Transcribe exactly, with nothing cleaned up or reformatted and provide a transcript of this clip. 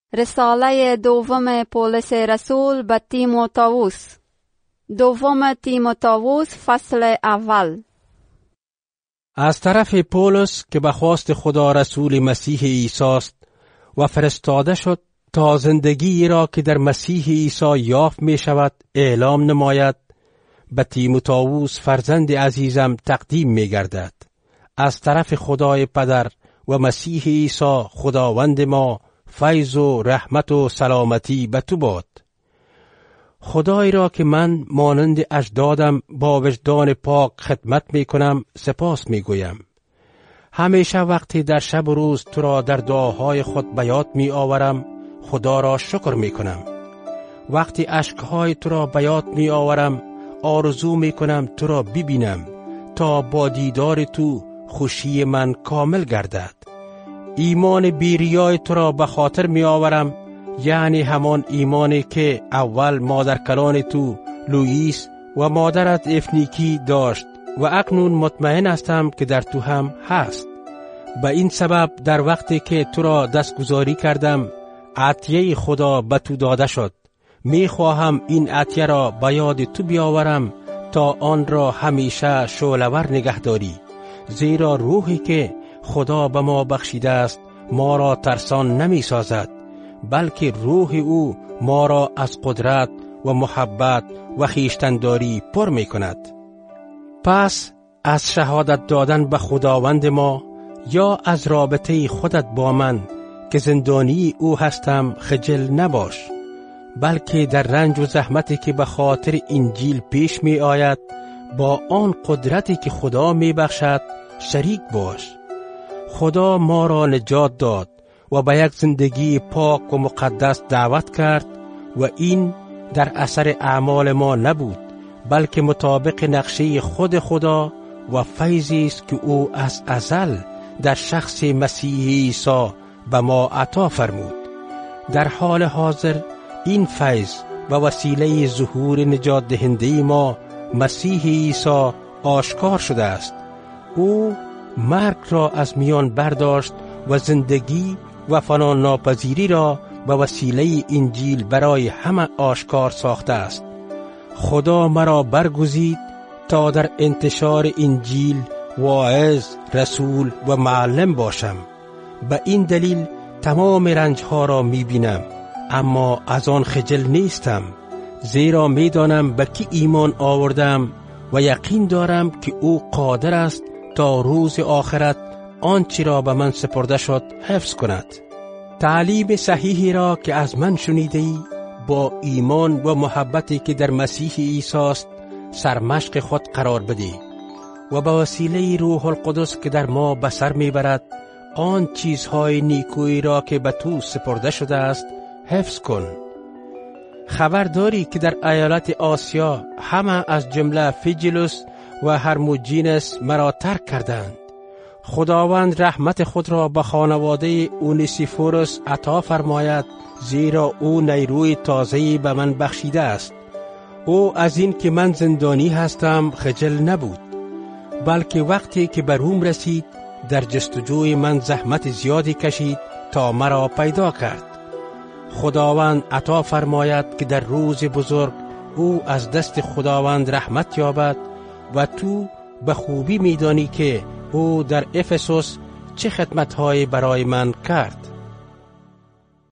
رساله دوم پولس رسول به تیموتائوس. دوم تیموتائوس فصل اول. از طرف پولس که به خواست خدا رسول مسیح عیسی است و فرستاده شد تا زندگی را که در مسیح عیسی یافت می شود اعلام نماید، به تیموتائوس فرزند عزیزم تقدیم می گردد. از طرف خدای پدر و مسیح عیسی خداوند ما فیض و رحمت و سلامتی به تو باد. خدای را که من مانند اجدادم با وجدان پاک خدمت می کنم سپاس می گویم. همیشه وقتی در شب و روز تو را در دعاهای خود به یاد می آورم خدا را شکر می کنم. وقتی اشکهای تو را به یاد می آورم آرزو می کنم تو را ببینم تا با دیدار تو خوشی من کامل گردد. ایمان بیریای تو را به خاطر می آورم، یعنی همان ایمانی که اول مادر کلان تو لوئیس و مادرت افنیکی داشت و اکنون مطمئن هستم که در تو هم هست. به این سبب در وقتی که تو را دستگذاری کردم عطیه خدا به تو داده شد. می خواهم این عطیه را به یاد تو بیاورم تا آن را همیشه شعله‌ور نگه داری، زیرا روحی که خدا به ما بخشیده است ما را ترسان نمی سازد، بلکه روح او ما را از قدرت و محبت و خویشتن‌داری پر می کند. پس از شهادت دادن به خداوند ما یا از رابطه خودت با من که زندانی او هستم خجل نباش، بلکه در رنج و زحمتی که به خاطر انجیل پیش می آید با آن قدرتی که خدا می بخشد شریک باش. خدا ما را نجات داد و به یک زندگی پاک و مقدس دعوت کرد و این در اثر اعمال ما نبود، بلکه مطابق نقشه خود خدا و فیضی است که او از ازل در شخص مسیح عیسی به ما عطا فرمود. در حال حاضر این فیض به وسیله ظهور نجات دهنده ما مسیح عیسی آشکار شده است. او مرگ را از میان برداشت و زندگی و فنا ناپذیری را به وسیله انجیل برای همه آشکار ساخته است. خدا مرا برگزید تا در انتشار انجیل واعظ، رسول و معلم باشم. به این دلیل تمام رنجها را می بینم، اما از آن خجل نیستم، زیرا می دانم به کی ایمان آوردم و یقین دارم که او قادر است تا روز آخرت آنچه را به من سپرده شد حفظ کند. تعلیم صحیحی را که از من شنیدی با ایمان و محبتی که در مسیح عیسی است سرمشق خود قرار بده و به وسیله روح القدس که در ما به سر میبرد آن چیزهای نیکویی را که به تو سپرده شده است حفظ کن. خبر داری که در ایالت آسیا همه از جمله فیجلوس و هرموجینس مرا ترک کردند. خداوند رحمت خود را به خانواده اونیسیفوروس عطا فرماید، زیرا او نیروی تازه‌ای به من بخشیده است. او از این که من زندانی هستم خجل نبود، بلکه وقتی که به روم رسید در جستجوی من زحمت زیادی کشید تا مرا پیدا کرد. خداوند عطا فرماید که در روز بزرگ او از دست خداوند رحمت یابد و تو به خوبی می‌دانی که او در افسوس چه خدمت‌هایی برای من کرد.